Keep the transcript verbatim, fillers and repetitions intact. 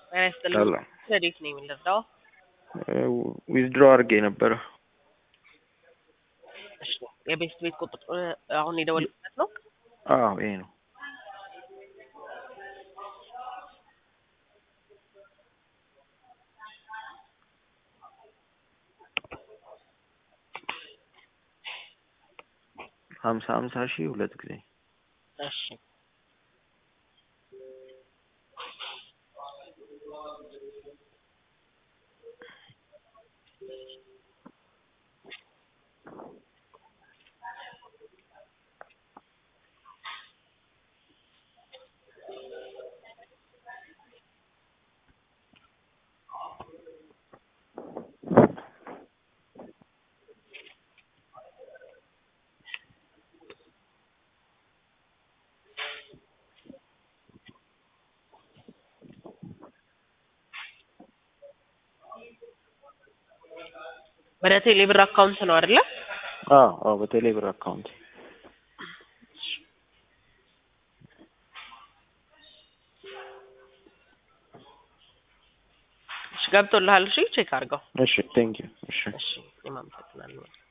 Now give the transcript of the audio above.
ያስፈልግ ሰላም ለዴት ነው የሚለዳው ዊዝድሮ አድርጌ ነበር። እሺ የቤት ቤት ቁጥር አሁን የደወልኩበት ነው። አዎ ይሄ ነው። ሀምሳ ሀምሳ ሺህ ሁለት ጊዜ። እሺ ወደ ቴሌብር አካውንት ነው አይደለ? አዎ አዎ በቴሌብር አካውንት። እሺ ገብቶልሃል? እሺ ቼክ አድርገው። እሺ ቴንክ ዩ። እሺ እሺ የማመሰግናለሁ።